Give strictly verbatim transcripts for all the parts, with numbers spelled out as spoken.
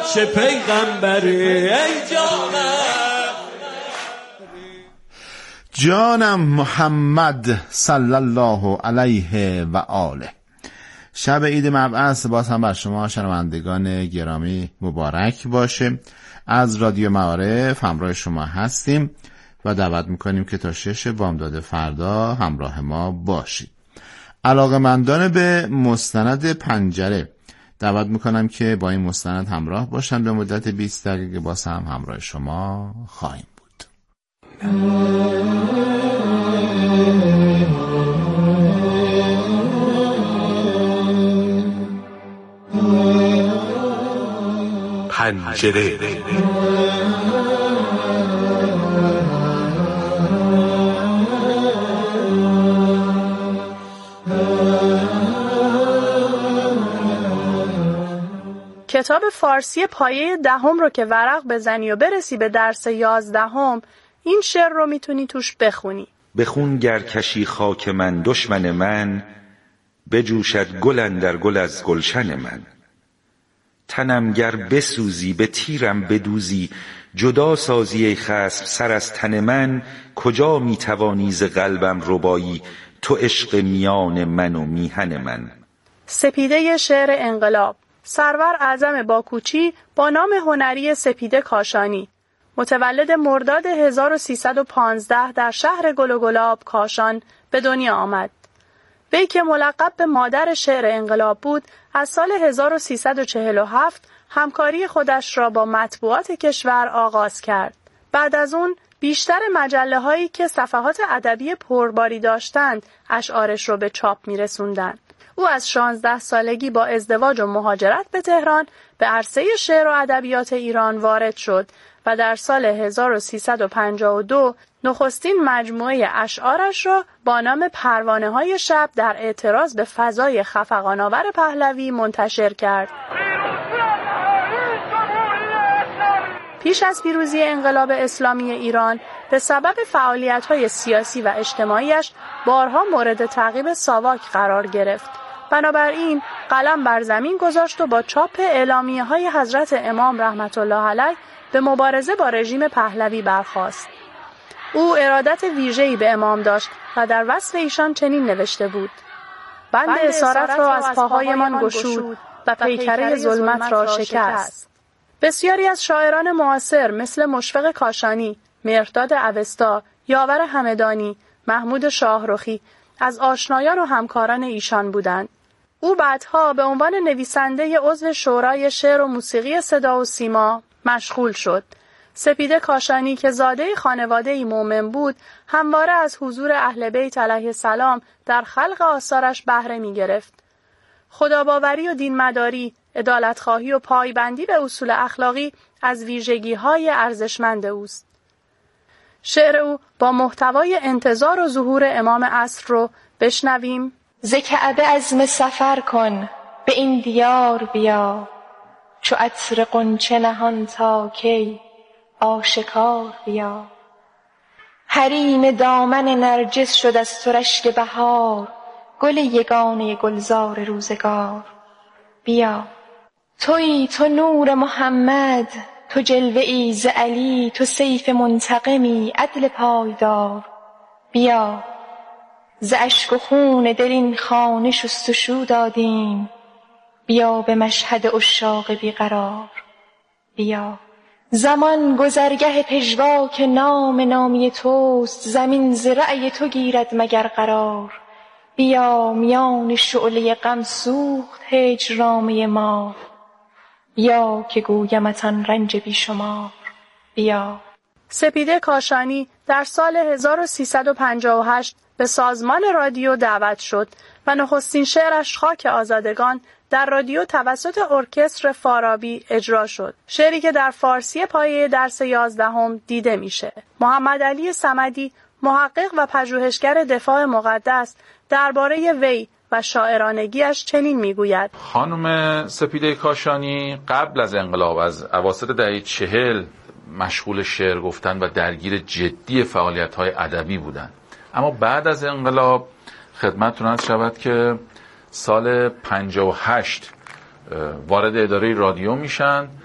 چه پیغمبری ای جانم جانم محمد صلی الله علیه و آله. شب عید مبعث باز هم بر شما شنوندگان گرامی مبارک باشه. از رادیو معارف همراه شما هستیم و دعوت میکنیم که تا شش بامداد فردا همراه ما باشید. علاقه‌مندان به مستند پنجره دعوت میکنم که با این مستند همراه باشن به مدت بیست دقیقه. باز هم همراه شما خواهیم بود. پنجره. کتاب فارسی پایه دهم رو که ورق بزنی و برسی به درس یازدهم، این شعر رو میتونی توش بخونی. بخون گر کشی خاک من دشمن من، بجوشد گل اندر گل از گلشن من. تنم گر بسوزی به تیرم بدوزی، جدا سازی ای خصم سر از تن من. کجا میتوانی ز قلبم ربایی، تو عشق میان من و میهن من. سپیده شعر انقلاب، سرور اعظم باکوچی با نام هنری سپیده کاشانی، متولد مرداد هزار و سیصد و پانزده در شهر گل و گلاب کاشان به دنیا آمد. وی که ملقب به مادر شعر انقلاب بود، از سال هزار و سیصد و چهل و هفت همکاری خودش را با مطبوعات کشور آغاز کرد. بعد از اون بیشتر مجله هایی که صفحات ادبی پرباری داشتند اشعارش را به چاپ می رسوندند. او از شانزده سالگی با ازدواج و مهاجرت به تهران به عرصه شعر و ادبیات ایران وارد شد و در سال هزار و سیصد و پنجاه و دو نخستین مجموعه اشعارش را با نام پروانه‌های شب در اعتراض به فضای خفقان‌آور پهلوی منتشر کرد. پیش از پیروزی انقلاب اسلامی ایران به سبب فعالیت‌های سیاسی و اجتماعیش بارها مورد تعقیب ساواک قرار گرفت. بنابراین قلم بر زمین گذاشت و با چاپ اعلامیه‌های حضرت امام رحمت الله علیه به مبارزه با رژیم پهلوی برخاست. او ارادت ویژه‌ای به امام داشت و در وصف ایشان چنین نوشته بود: بند اسارت را از پاهایمان گشود و پیکره ظلمت را شکست. بسیاری از شاعران معاصر مثل مشفق کاشانی، مهرداد اوستا، یاور همدانی، محمود شاهرخی از آشنایان و همکاران ایشان بودند. او بعدها به عنوان نویسنده عضو شورای شعر و موسیقی صدا و سیما مشغول شد. سپیده کاشانی که زاده خانواده‌ای مومن بود، همواره از حضور اهل بیت علیه السلام در خلق آثارش بهره می‌گرفت. خداباوری و دینمداری، عدالت‌خواهی و پایبندی به اصول اخلاقی از ویژگی‌های ارزشمند اوست. شعر او با محتوای انتظار و ظهور امام عصر رو بشنویم. ز کعبه عزم سفر کن به این دیار بیا، چو عطر غنچه نهان تا کی آشکار بیا. حریم دامن نرجس شد از تو رشک بهار، گل یگانه گلزار روزگار بیا. تویی تو نور محمد، تو جلوه ای ز علی، تو سیف منتقمی عدل پایدار بیا. ز اشک و خون دل این خانه شست و شو دادیم، بیا به مشهد عشاق بیقرار بیا. زمان گذرگه پژواک نام نامی توست، زمین ز رأی تو گیرد مگر قرار بیا. میان شعله غم سوخت هجرنامه ما، بیا که گویمت آن رنج بی شمار بیا. سپیده کاشانی در سال هزار و سیصد و پنجاه و هشت به سازمان رادیو دعوت شد و نخستین شعرش خاک آزادگان در رادیو توسط ارکستر فارابی اجرا شد. شعری که در فارسی پایه درس یازدهم دیده میشه. محمد علی صمدی، محقق و پژوهشگر دفاع مقدس، درباره وی و شاعرانگیش چنین میگوید: خانم سپیده کاشانی قبل از انقلاب، از اواسط دهه چهل مشغول شعر گفتن و درگیر جدی فعالیت‌های ادبی بودند. اما بعد از انقلاب خدمتتون عرض شود که سال پنجاه و هشت وارد اداره رادیو میشن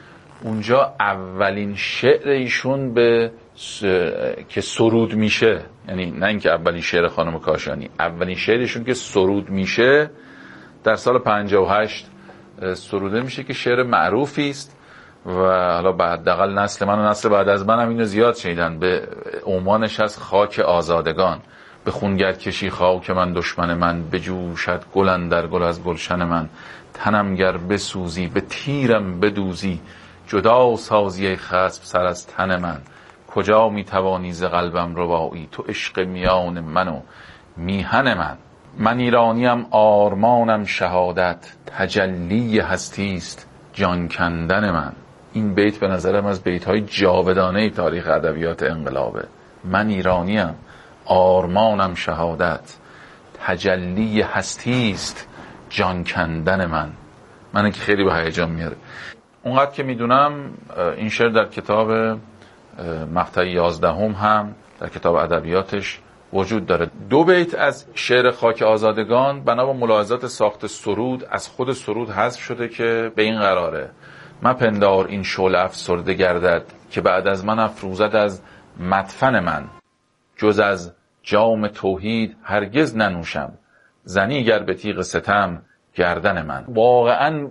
اونجا اولین شعر ایشون به س... که سرود میشه، یعنی نه اینکه اولین شعر خانم کاشانی، اولین شعرشون که سرود میشه در سال پنجاه و هشت سروده میشه که شعر معروفی است و حالا بعداقل نسل من و نسل بعد از من هم اینو زیاد شنیدن. به عنوانش از خاک آزادگان، به خونگرد کشی خاک من دشمن من، بجوشد گل اندر گل از گلشن من، تنم گر بسوزی به تیرم بدوزی، جدا سازی خصم سر از تن من، کجا میتوانی ز قلبم ربایی، تو عشق میان من و میهن من. من ایرانیم آرمانم شهادت، تجلی هستی است جان کندن من. این بیت به نظرم از بیت‌های جاودانه تاریخ ادبیات انقلابه. من ایرانیم آرمانم شهادت، تجلی هستی است جان کندن من. من که خیلی به هیجان میاره. اونقدر که میدونم این شعر در کتاب مقطع یازدهم هم در کتاب ادبیاتش وجود داره. دو بیت از شعر خاک آزادگان بنا به ملاحظات ساخت سرود از خود سرود حذف شده که به این قراره: مپندار این شعله افسرده گردد، که بعد از من افروزد از مدفن من، جز از جام توحید هرگز ننوشم، زنی گر به تیغ ستم گردن من. واقعا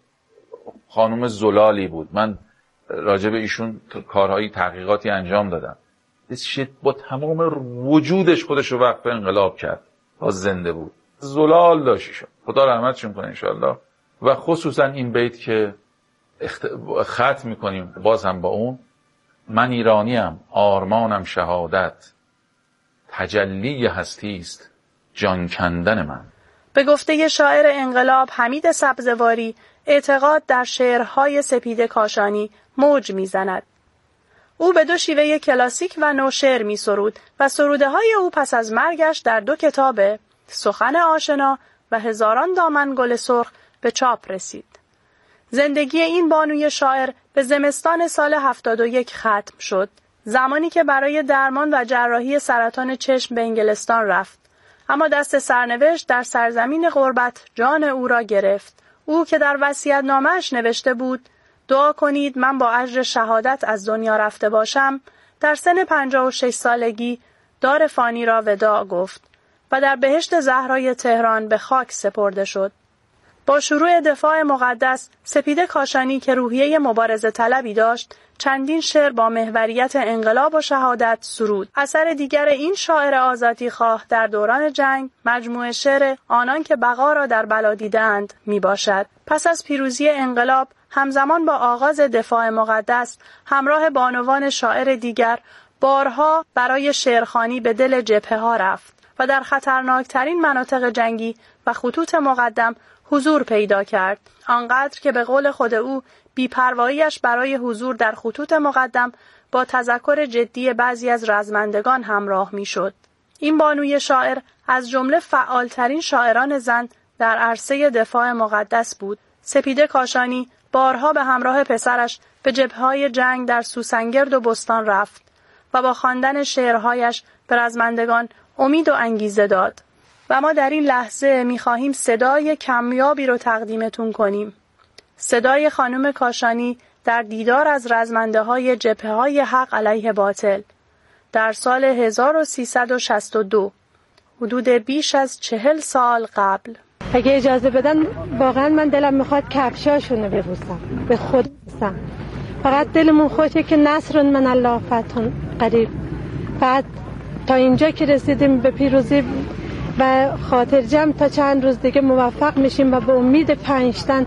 خانم زلالی بود. من راجع به ایشون کارهای تحقیقاتی انجام دادم. با تمام وجودش خودش رو وقف انقلاب کرد تا زنده بود. زلال داشت ایشون، خدا رحمتشون کنه انشالله. و خصوصا این بیت که اخت... ختم میکنیم باز هم با اون: من ایرانیم آرمانم شهادت، تجلی هستی است جان کندن من. به گفته شاعر انقلاب حمید سبزواری، اعتقاد در شعرهای سپیده کاشانی موج میزند. او به دو شیوه کلاسیک و نوشعر می سرود و سروده های او پس از مرگش در دو کتاب سخن آشنا و هزاران دامن گل سرخ به چاپ رسید. زندگی این بانوی شاعر به زمستان سال هفتاد و یک ختم شد، زمانی که برای درمان و جراحی سرطان چشم به انگلستان رفت. اما دست سرنوشت در سرزمین غربت جان او را گرفت. او که در وصیت‌نامه‌اش نوشته بود: دعا کنید من با اجر شهادت از دنیا رفته باشم، در سن پنجاه و شش سالگی دار فانی را وداع گفت و در بهشت زهرای تهران به خاک سپرده شد. با شروع دفاع مقدس، سپیده کاشانی که روحیه مبارزه طلبی داشت، چندین شعر با محوریت انقلاب و شهادت سرود. اثر دیگر این شاعر آزادیخواه در دوران جنگ مجموعه شعر آنان که بقا را در بلا دیدند می باشد. پس از پیروزی انقلاب، همزمان با آغاز دفاع مقدس، همراه بانوان شاعر دیگر بارها برای شعرخوانی به دل جبهه ها رفت و در خطرناکترین مناطق جنگی و خطوط مقدم حضور پیدا کرد، آنقدر که به قول خود او بی‌پروایی‌اش برای حضور در خطوط مقدم با تذکر جدی بعضی از رزمندگان همراه می‌شد. این بانوی شاعر از جمله فعالترین شاعران زن در عرصه دفاع مقدس بود. سپیده کاشانی بارها به همراه پسرش به جبهه‌های جنگ در سوسنگرد و بستان رفت و با خواندن شعرهایش به رزمندگان امید و انگیزه داد. و ما در این لحظه می‌خواهیم صدای کمیابی رو تقدیمتون کنیم. صدای خانم کاشانی در دیدار از رزمنده‌های جبهه‌های حق علیه باطل در سال هزار و سیصد و شصت و دو، حدود بیش از چهل سال قبل. اگه اجازه بدن واقعا من دلم میخواد کفشاشونو ببوسم، به خود ببوسم. فقط دلمون خوشه که نصر من الله فتح قریب. بعد تا اینجا که رسیدیم به پیروزی و خاطر جمع، تا چند روز دیگه موفق میشیم و به امید پنجتن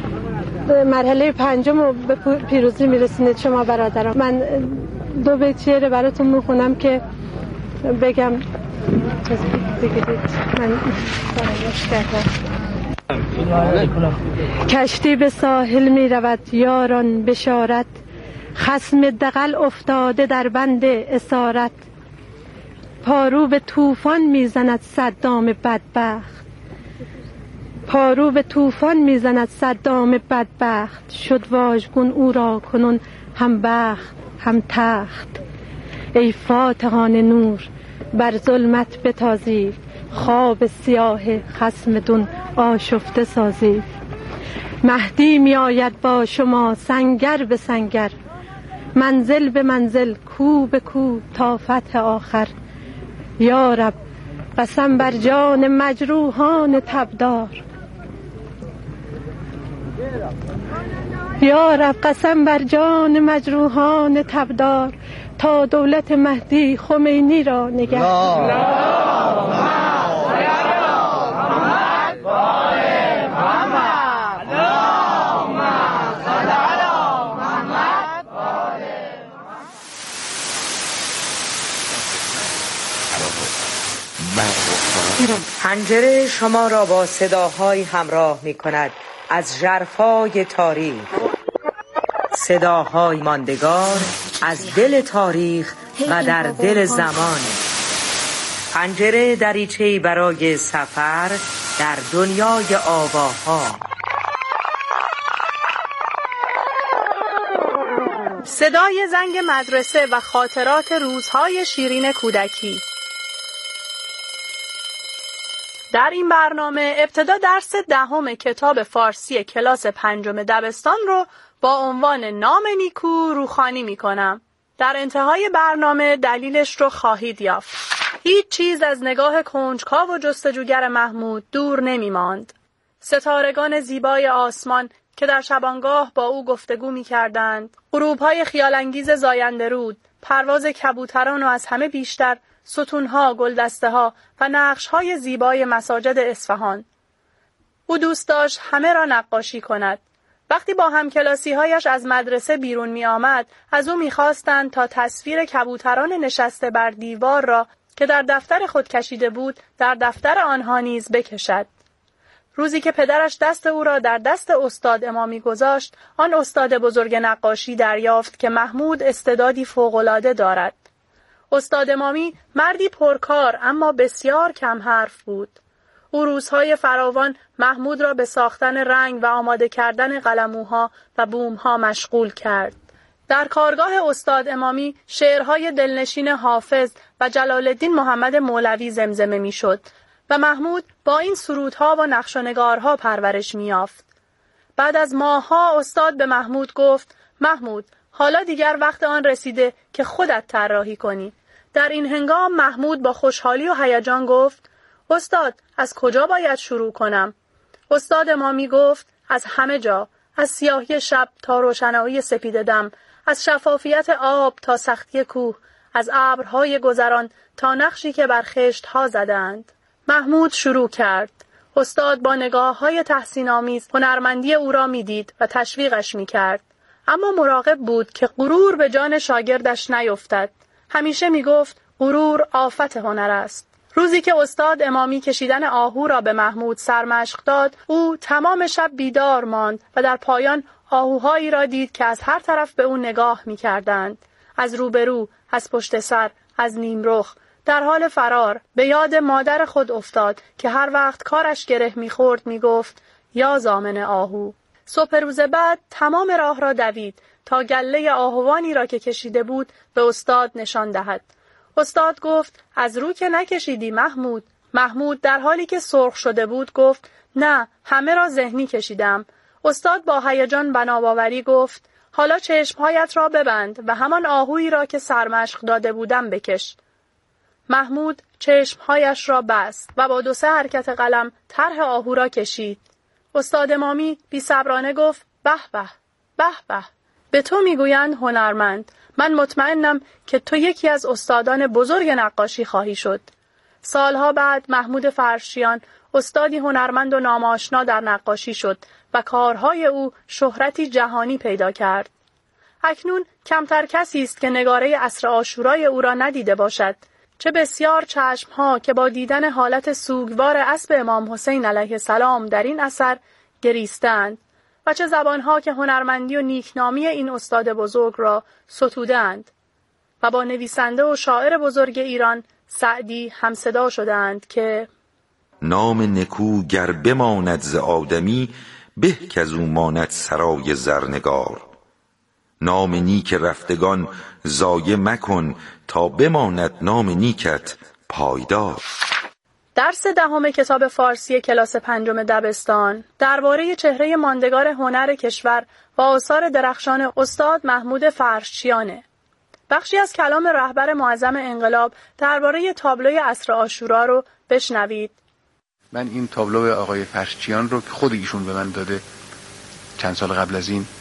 مرحله پنجم رو به پیروزی میرسونید شما برادران. من دو بیت شعر براتون میخونم که بگم دیگه دید. من فراموش کردم. کشتی به ساحل می رود یاران بشارت، خصم دغل افتاده در بند اسارت، پارو به طوفان میزند صدام بدبخت، پارو به طوفان میزند صدام بدبخت، شد واژگون او را کنون هم بخت هم تخت. ای فاتحان نور بر ظلمت بتازید، خواب سیاه خصم دون آشفته سازید. مهدی می آید با شما سنگر به سنگر، منزل به منزل کو به کو تا فتح آخر. یا رب قسم بر جان مجروحان تبدار، یا رب قسم بر جان مجروحان تبدار، تا دولت مهدی خمینی را نگهدار. پنجره شما را با صداهای همراه می کند از ژرفای تاریخ، صداهای ماندگار از دل تاریخ و در دل زمان. پنجره دریچه‌ای برای سفر در دنیای آواها. صدای زنگ مدرسه و خاطرات روزهای شیرین کودکی. در این برنامه ابتدا درس دهم کتاب فارسی کلاس پنجم دبستان رو با عنوان نام نیکو روخوانی می کنم. در انتهای برنامه دلیلش رو خواهید یافت. هیچ چیز از نگاه کنجکاو و جستجوگر محمود دور نمی ماند. ستارگان زیبای آسمان که در شبانگاه با او گفتگو می کردند، غروب‌های خیال‌انگیز زاینده رود، پرواز کبوتران و از همه بیشتر ستونها، گلدسته‌ها و نقش‌های زیبای مساجد اصفهان. او دوست داشت همه را نقاشی کند. وقتی با همکلاسی‌هایش از مدرسه بیرون می آمد، از او می خواستند تا تصویر کبوتران نشسته بر دیوار را که در دفتر خود کشیده بود، در دفتر آنها نیز بکشد. روزی که پدرش دست او را در دست استاد امامی گذاشت، آن استاد بزرگ نقاشی دریافت که محمود استعدادی فوق‌العاده دارد. استاد امامی مردی پرکار اما بسیار کم حرف بود. او روزهای فراوان محمود را به ساختن رنگ و آماده کردن قلموها و بومها مشغول کرد. در کارگاه استاد امامی شعرهای دلنشین حافظ و جلال الدین محمد مولوی زمزمه می شد و محمود با این سرودها و نقش و نگارها پرورش می یافت. بعد از ماهها استاد به محمود گفت: محمود، حالا دیگر وقت آن رسیده که خودت طراحی کنی. در این هنگام محمود با خوشحالی و هیجان گفت: استاد، از کجا باید شروع کنم؟ استاد امامی گفت: از همه جا، از سیاهی شب تا روشنایی سپید دم، از شفافیت آب تا سختی کوه، از ابرهای گذران تا نقشی که بر خشت‌ها زدند. محمود شروع کرد. استاد با نگاه‌های تحسین‌آمیز هنرمندی او را می‌دید و تشویقش می‌کرد، اما مراقب بود که غرور به جان شاگردش نیفتد. همیشه می‌گفت غرور آفت هنر است. روزی که استاد امامی کشیدن آهو را به محمود سرمشق داد، او تمام شب بیدار ماند و در پایان آهوهایی را دید که از هر طرف به او نگاه می‌کردند. از روبرو، از پشت سر، از نیمرخ. در حال فرار به یاد مادر خود افتاد که هر وقت کارش گره می‌خورد می‌گفت: یا ضامن آهو. صبح روز بعد تمام راه را دوید تا گله آهوانی را که کشیده بود به استاد نشان دهد. استاد گفت: از رو که نکشیدی محمود. محمود در حالی که سرخ شده بود گفت: نه، همه را ذهنی کشیدم. استاد با هیجان بناباوری گفت: حالا چشمهایت را ببند و همان آهویی را که سرمشق داده بودم بکش. محمود چشمهایش را بست و با دو سه حرکت قلم طرح آهو را کشید. استاد امامی بی صبرانه گفت: به به به به، به تو میگویند هنرمند. من مطمئنم که تو یکی از استادان بزرگ نقاشی خواهی شد. سالها بعد محمود فرشیان استادی هنرمند و ناماشنا در نقاشی شد و کارهای او شهرتی جهانی پیدا کرد. اکنون کمتر کسی است که نگاره عصر عاشورای او را ندیده باشد. چه بسیار چشمها که با دیدن حالت سوگوار اسب امام حسین علیه السلام در این اثر گریستند و چه زبانها که هنرمندی و نیکنامی این استاد بزرگ را ستودند و با نویسنده و شاعر بزرگ ایران سعدی همصدا شدند که نام نکو گر بماند ز آدمی، به کز او ماند سرای زرنگار. نام نیک رفتگان ضایع مکن، تا بماند نام نیکت پایدار. درس دهم کتاب فارسی کلاس پنجم دبستان درباره چهره ماندگار هنر کشور و آثار درخشان استاد محمود فرشچیانه. بخشی از کلام رهبر معظم انقلاب درباره تابلوی عصر عاشورا رو بشنوید. من این تابلو آقای فرشچیان رو که خود ایشون به من داده چند سال قبل از این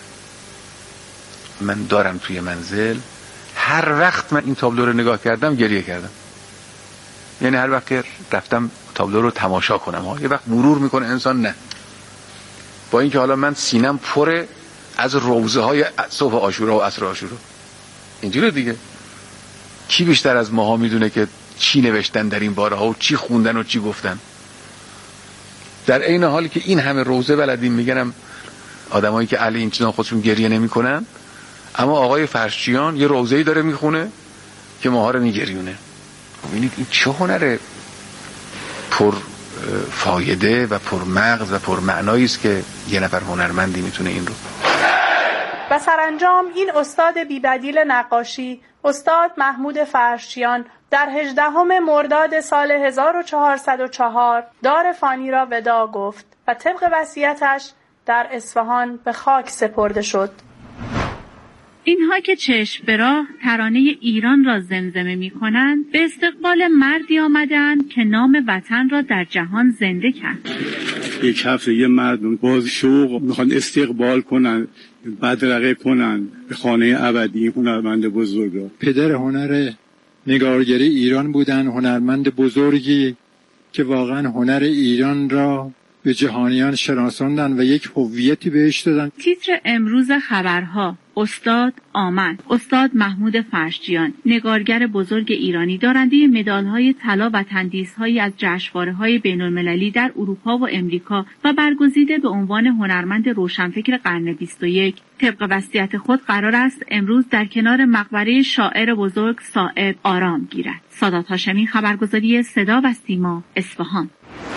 من دارم توی منزل. هر وقت من این تابلو رو نگاه کردم گریه کردم. یعنی هر وقت که رفتم تابلو رو تماشا کنم ها. یه وقت مرور میکنه انسان، نه با اینکه حالا من سینم پره از روزه های صبح عاشورا و عصر عاشورا. اینجوری دیگه کی بیشتر از ماها میدونه که چی نوشتن در این بارها و چی خوندن و چی گفتن. در عین حالی که این همه روزه بلدیم میگنم آدمایی که اهل این چیزا خودشون گریه نمیکنن، اما آقای فرشچیان یه روزه‌ای داره میخونه که ماها رو میگریونه. ببینید این چه هنر پر فایده و پر مغز و پر معنایی است که یه نفر هنرمندی میتونه این رو. و سرانجام این استاد بی‌بدیل نقاشی، استاد محمود فرشچیان، در هجدهم مرداد سال هزار و چهارصد و چهار دار فانی را وداع گفت و طبق وصیتش در اصفهان به خاک سپرده شد. اینها که چشم به راه ترانه ایران را زمزمه می کنند به استقبال مردی آمدند که نام وطن را در جهان زنده کرد. یک هفته یه مردم باز شوق میخوان استقبال کنن، بدرقه کنن به خانه ابدی هنرمند بزرگ. پدر هنر نگارگری ایران بودن، هنرمند بزرگی که واقعا هنر ایران را به جهانیان شناساندن و یک هویتی بهش دادن. تیتر امروز خبرها: استاد آمد. استاد محمود فرشچیان، نگارگر بزرگ ایرانی، دارنده مدال‌های طلا و تندیس‌هایی از جشنواره‌های بین‌المللی در اروپا و امریکا و برگزیده به عنوان هنرمند روشنفکر قرن بیست و یک، طبق وصیت خود قرار است امروز در کنار مقبره شاعر بزرگ صائب آرام گیرد. سادات هاشمی، خبرگزاری صدا و سیما، اصفهان.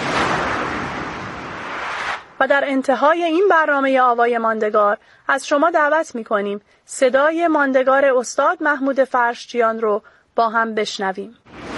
و در انتهای این برنامه آوای ماندگار از شما دعوت می‌کنیم صدای ماندگار استاد محمود فرشچیان رو با هم بشنویم.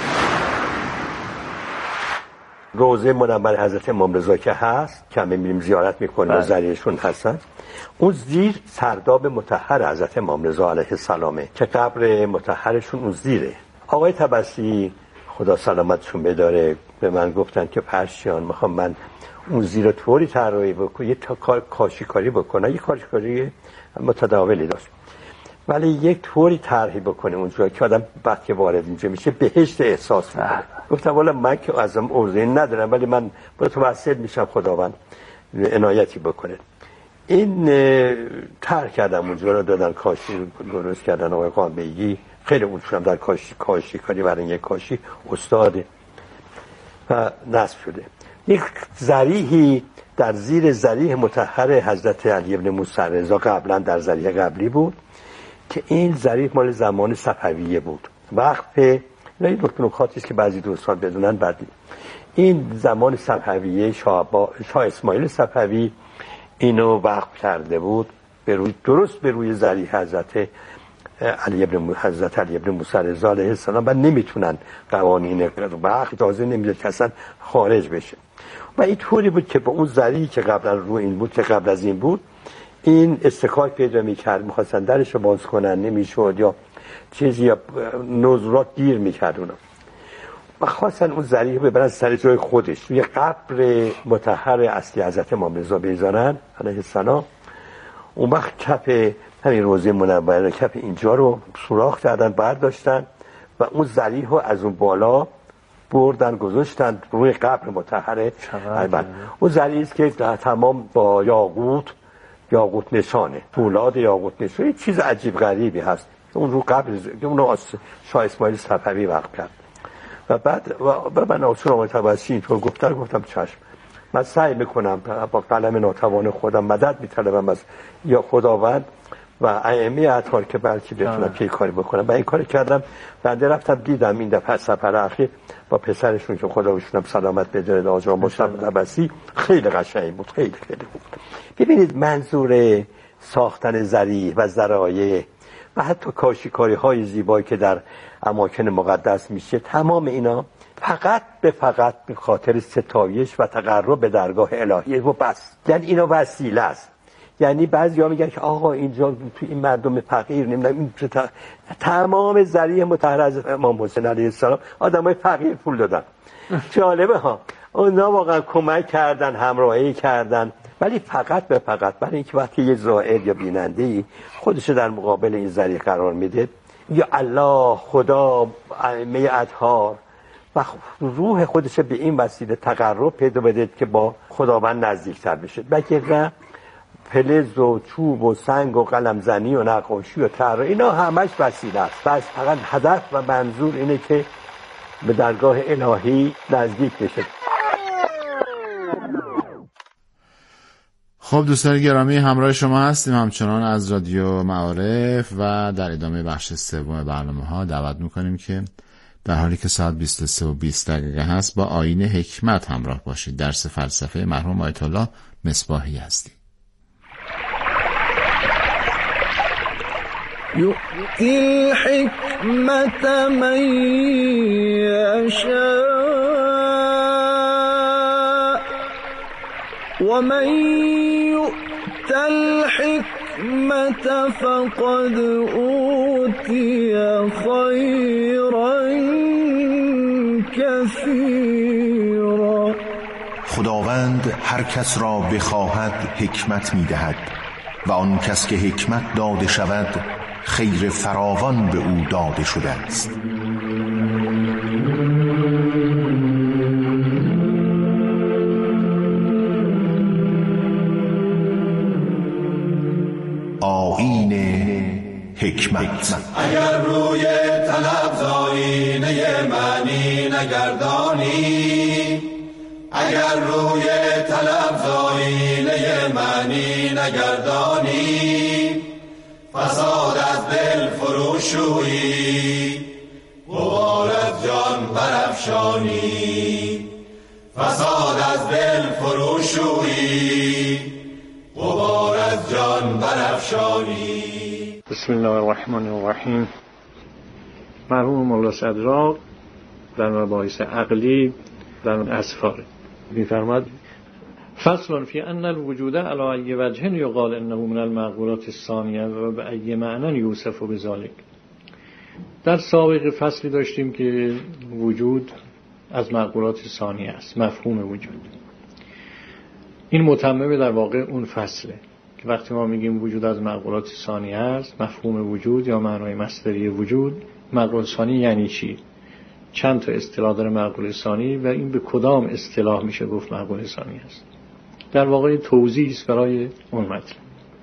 روزه منور حضرت امام رضا که هست که همه میریم زیارت میکنیم و ذریعشون هستن، اون زیر سرداب مطهر حضرت امام رضا علیه السلامه که قبر مطهرشون اون زیره. آقای طبسی خدا سلامتشون بداره به من گفتن که فرشچیان میخوام من اون زیر طوری طراحی بکنه، یه تا کار کاشیکاری بکنه، یه کاشیکاری متداولی داشت، ولی یک طوری طرحی بکنه اونجا که آدم بعد که وارد اینجا میشه بهشت احساس میکنه. گفتم والا من که ازم عرضه ندارم، ولی من متوسل میشم خداوند عنایتی بکنه. این طرح کردم اونجا رو دادن کاشی درست کردن آقای قانبیگی، خیلی اونجا در کاشی کاشیکاری برای یک کاشی استاد و نصب شده. یک ذریحی در زیر ذریح مطهر حضرت علی ابن موسی رضا قبلا در ذریح قبلی بود که این ذریح مال زمان صفویه بود. وقت این نکاتی است که بعضی دوستان بدونن. بعد این زمان صفویه شاه, با... شاه اسماعیل صفوی اینو وقف کرده بود به روی درست به روی ذریح حضرت علی ابن حضرت علی ابن موسی رضا علیه السلام و نمیتونن قوانین وقت تازه نمیذاره که اصلا خارج بشه. و این طوری بود که با اون ذریحی که قبلا رو این بود که قبل از این بود این استکاک پیدا میکرد، میخواستن درش رو باز کنن نمیشد یا چیزی یا نظرات دیر میکرد اونا و خواستن اون ذریح رو ببرن سر جای خودش توی قبر مطهر اصلی حضرت امام رضا بذارن علیه السلام. اون وقت کف همین روزه منوره کف اینجا رو سوراخ کردن برداشتن و اون ذریح رو از اون بالا بردن گذاشتن روی قبر مطهر البته. اون ذریح است که تمام با یاقوت یاقوت نشانه، فولاد یاقوت نشانه، یه چیز عجیب غریبی هست. اون رو قبر اون شاه اسماعیل صفوی وقف کرد و بعد و من اصلا آقای طبسی اینطور گفتن، گفتم چشم، من سعی میکنم با قلم ناتوان خودم مدد میطلبم از یا خداوند و ائمه اطهار که بلکه بتونم پیکاری بکنم و این کار کردم. بعد رفتم دیدم این دفعه سفر اخیر با پسرشون که خدا بهشون سلامت بداره آقا مصطفی طبسی، خیلی قشنگ بود، خیلی خیلی بود. ببینید منظور ساختن ذریح و ذرایع و حتی کاشیکاری های زیبایی که در اماکن مقدس میشه، تمام اینا فقط به فقط به خاطر ستایش و تقرب به درگاه الهیه و بس. یعنی اینا وسیله است. یعنی بعضیا میگن که آقا اینجا تو این مردم فقیر نمیدونم این ت... تمام ذریع مطهر از امام حسین علیه السلام آدمای فقیر پول دادن. جالبه ها، اونا واقعا کمک کردن، همراهی کردن، ولی فقط به فقط برای اینکه وقتی یه زائر یا بیننده‌ای خودش در مقابل این ذریع قرار میده، یا الله، خدا، ائمه اطهار و روح خودش به این وسیله تقرب پیدا بده که با خداوند نزدیکتر بشه. وگرنه فلز و چوب و سنگ و قلم زنی و نقاشی و طراحی اینا همش وسیله است. بس فقط هدف و منظور اینه که به درگاه الهی نزدیک بشه. خب دوستان گرامی، همراه شما هستیم همچنان از رادیو معارف و در ادامه بخش سوم برنامه ها دعوت میکنیم که در حالی که ساعت بیست و سه و بیست دقیقه هست با آیین حکمت همراه باشید. درس فلسفه مرحوم آیت الله مصباحی هستیم. یؤتی الحکمت من یشاء و من یؤت الحکمت فقد اوتی خیرا کثیرا. خداوند هر کس را بخواهد حکمت می‌دهد و آن کس که حکمت داده شود خیر فراوان به او داده شده است. آیین حکمت. اگر روی طلب زاینه معنی نگردانی، اگر روی طلب زاینه معنی نگردانی، فساد از دل فروشویی، غبار از جان برافشانی. فساد از دل فروشویی، غبار از جان برافشانی. بسم الله الرحمن الرحیم. مرحوم مولا صدراق در مباحث عقلی در اسفار می‌فرماد فصل فی ان الوجود علی ای وجه یقال انه من المعقولات الثانیه و به ای معنی یوصف بذلک. در سابق فصلی داشتیم که وجود از معقولات ثانیه است، مفهوم وجود. این متمم در واقع اون فصله که وقتی ما میگیم وجود از معقولات ثانیه است، مفهوم وجود یا معنای مصدری وجود، معقول ثانی یعنی چی؟ چند تا اصطلاح داره معقول ثانی و این به کدام اصطلاح میشه گفت معقول ثانی است؟ در واقع توضیح است برای اون مطلب.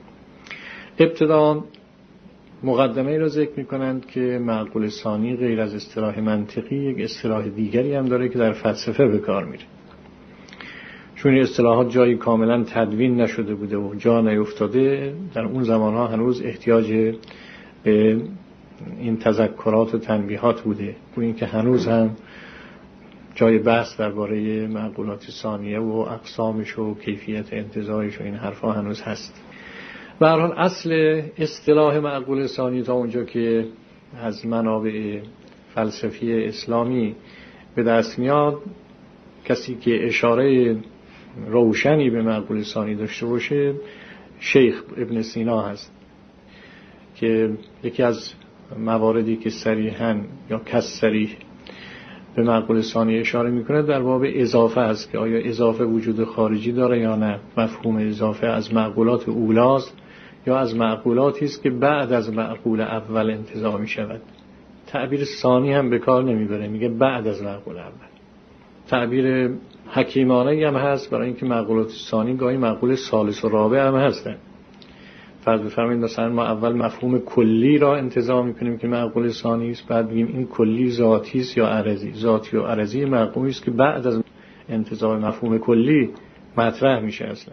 ابتدا مقدمه را ذکر میکنند که معقول ثانی غیر از اصطلاح منطقی یک اصطلاح دیگری هم داره که در فلسفه به کار میره، چون این اصطلاحات جایی کاملا تدوین نشده بوده و جا نیفتاده. در اون زمانها هنوز احتیاج به این تذکرات و تنبیهات بوده، و این که هنوز هم جای بحث درباره معقولات ثانیه و اقسامش و کیفیت انتزاعش و این حرفا هنوز هست. به هر حال اصل اصطلاح معقول ثانی تا اونجا که از منابع فلسفی اسلامی به دست میاد، کسی که اشاره روشنی به معقول ثانی داشته باشه شیخ ابن سینا هست که یکی از مواردی که صریحاً یا کس صریح به معقول ثانی اشاره میکنه در باب اضافه است که آیا اضافه وجود خارجی داره یا نه. مفهوم اضافه از معقولات اولاست یا از معقولاتی است که بعد از معقول اول انتزاع می شود. تعبیر ثانی هم به کار نمیبره، میگه بعد از معقول اول. تعبیر حکیمانه هم هست برای اینکه معقولات ثانی گاهی معقول ثالث و رابع هم هستن. فرض بفرمایید مثلا ما اول مفهوم کلی را انتزاع میکنیم که معقول ثانی است، بعد میگیم این کلی ذاتی است یا عرضی. ذاتی و عرضی معقولی است که بعد از انتزاع مفهوم کلی مطرح میشه. اصلا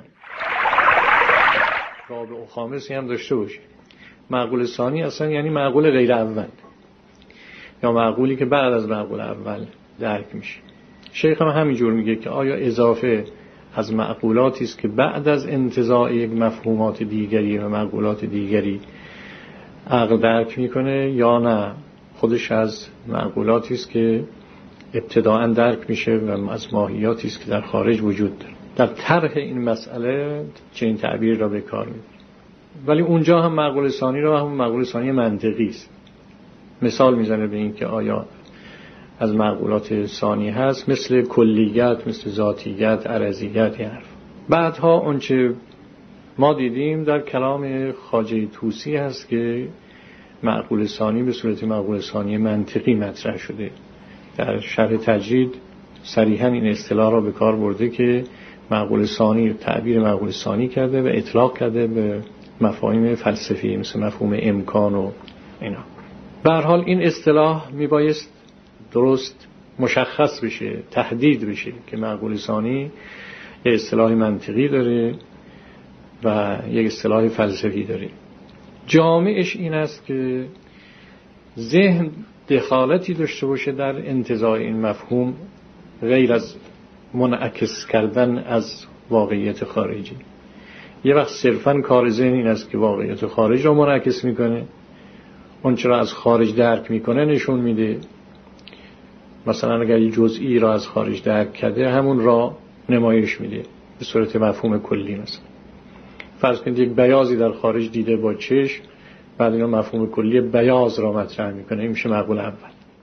رابع و خامسی هم داشته باشه. معقول ثانی اصلا یعنی معقول غیر اول یا معقولی که بعد از معقول اول درک میشه. شیخ هم همینجور میگه که آیا اضافه از معقولاتی است که بعد از انتزاع یک مفهومات دیگری و معقولات دیگری عقل درک میکنه، یا نه خودش از معقولاتی است که ابتداءً درک میشه و از ماهیاتی است که در خارج وجود داره. در طرح این مسئله چنین تعبیر را به کار میبره، ولی اونجا هم معقول ثانی را هم معقول ثانی منطقی است. مثال میزنه به این که آیا از معقولات ثانی هست مثل کلیت، مثل ذاتیت، عرضیت. یه حرف. بعدها اونچه ما دیدیم در کلام خواجه طوسی هست که معقول ثانی به صورت معقول ثانی منطقی مطرح شده. در شرح تجرید صریحاً این اصطلاح را به کار برده که معقول ثانی تعبیر معقول ثانی کرده و اطلاق کرده به مفاهیم فلسفی مثل مفهوم امکان و اینا. به هر حال این اصطلاح میبایست درست مشخص بشه، تحدید بشه که معقول ثانی یک اصطلاح منطقی داره و یک اصطلاح فلسفی داره. جامعش این است که ذهن دخالتی داشته باشه در انتزاع این مفهوم غیر از منعکس کردن از واقعیت خارجی. یه وقت صرفاً کار ذهن این است که واقعیت خارج را منعکس میکنه، اون چرا از خارج درک میکنه نشون میده. مثلا اگر یه جزئی را از خارج درک کرده همون را نمایش میده به صورت مفهوم کلی. مثلا فرض کنید یک بیاضی در خارج دیده با چشم، بعد اینا مفهوم کلی بیاض را مطرح میکنه، این میشه معقول اول.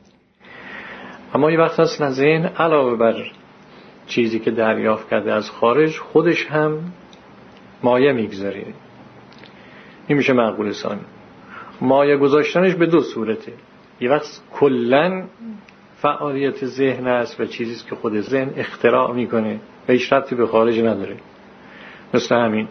اما یه وقت هست ذهن علاوه بر چیزی که دریافت کرده از خارج خودش هم مایه میگذاره، این میشه معقول ثانی. مایه گذاشتنش به دو صورته. یه وقت کلن فعالیت ذهن است و چیزیست که خود ذهن اختراع میکنه و هیچ ربطی به خارج نداره، مثل همین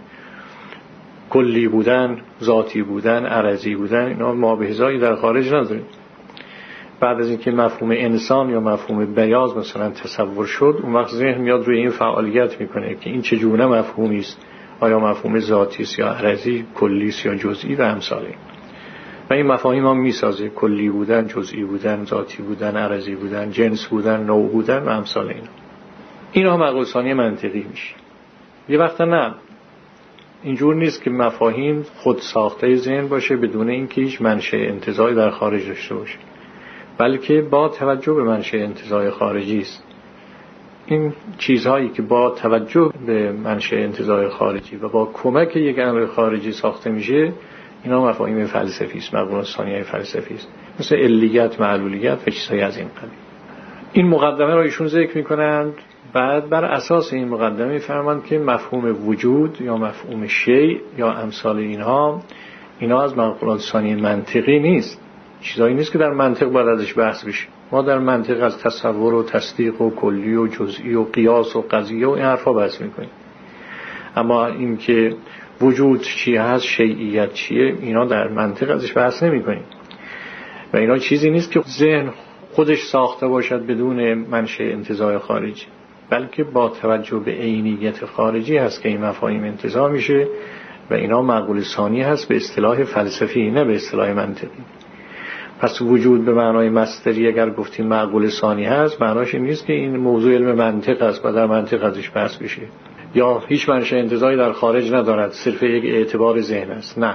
کلی بودن، ذاتی بودن، عرضی بودن، اینا مابهزایی در خارج نداره. بعد از اینکه مفهوم انسان یا مفهوم بیاض مثلا تصور شد، اون وقت ذهن میاد روی این فعالیت میکنه که این چگونه مفهومی است، آیا مفهوم ذاتی است یا عرضی، کلی است یا جزئی و امثال این. و این مفاهیم هم میسازه، کلی بودن، جزئی بودن، ذاتی بودن، عرضی بودن، جنس بودن، نوع بودن و امثال اینا. اینا معقول ثانی منطقی میشه. یه وقتا نه، اینجور نیست که مفاهیم خود ساخته ذهن باشه بدون اینکه هیچ منشأ انتزاعی در خارج داشته باشه، بلکه با توجه به منشأ انتزاع خارجی است. این چیزهایی که با توجه به منشأ انتزاع خارجی و با کمک یک امر خارجی ساخته میشه، اینا مفاهیم فلسفی است، معقولات ثانیه فلسفی است، مثل علیت، معلولیت و چیزهای از این قبیل. این مقدمه را ایشون ذکر میکنند. بعد بر اساس این مقدمه میفرمایند که مفهوم وجود یا مفهوم شیء یا امثال اینها، اینا از معقولات ثانیه منطقی نیست، چیزایی نیست که در منطق باید ازش بحث بشه. ما در منطق از تصور و تصدیق و کلی و جزئی و قیاس و قضیه و این حرفا بحث میکنیم. اما این که وجود چی هست، شیعیت چیه، اینا در منطق ازش بحث نمیکنیم و اینا چیزی نیست که ذهن خودش ساخته باشد بدون منشأ انتزاع خارجی، بلکه با توجه به عینیت خارجی هست که این مفاهیم انتزاع میشه و اینا معقول ثانی هست به اصطلاح فلسفی، نه به اصطلاح منطقی. پس وجود به معنای مصدری اگر گفتیم معقول ثانی هست، معناش این نیست که این موضوع علم منطق است و در منطق ازش بحث بشه یا هیچ منشأ انتزاعی در خارج ندارد، صرف یک اعتبار ذهن است. نه،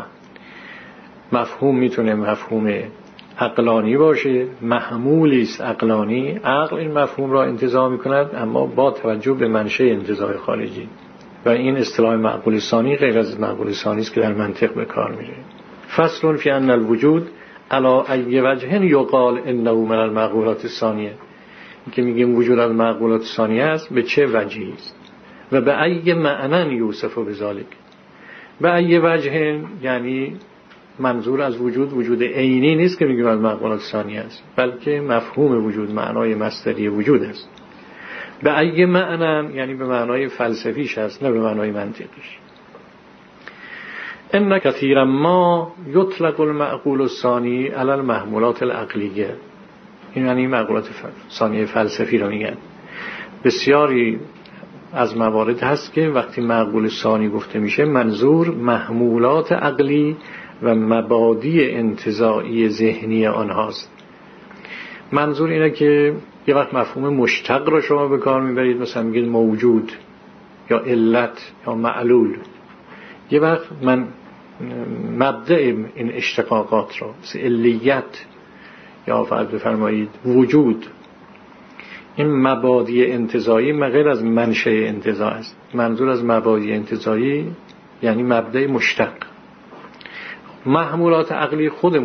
مفهوم میتونه مفهوم عقلانی باشه، محمولی است عقلانی، عقل این مفهوم را انتزاع میکند اما با توجه به منشأ انتزاع خارجی، و این اصطلاح معقول ثانی غیر از معقول ثانی است که در منطق به کار میره. فصل فی ان الوجود علی ای وجه یقال انه من المعقولات الثانیه، که میگیم وجود از معقولات ثانیه است، به چه وجهی است و به ای معنی یوصف بذالک. به ای وجه یعنی منظور از وجود وجود عینی نیست که میگیم از معقولات ثانیه است، بلکه مفهوم وجود معنای مصدری وجود است. به ای معنی یعنی به معنای فلسفیش است، نه به معنای منطقیش. ان کثیرا ما یطلق المعقول الثانی علی المحمولات العقلیه، این یعنی معقولات ثانیه فلسفی رو میگن. بسیاری از موارد هست که وقتی معقول ثانی گفته میشه منظور محمولات عقلی و مبادی انتزاعی ذهنی آنهاست. منظور اینه که یه وقت مفهوم مشتق رو شما به کار میبرید، مثلا میگید موجود یا علت یا معلول. یه وقت من مبدأ این اشتقاقات رو مثل علیت یا فرض بفرمایید وجود، این مبادی انتزاعی غیر از منشأ انتزاع است. منظور از مبادی انتزاعی یعنی مبدأ مشتق. محمولات عقلی خود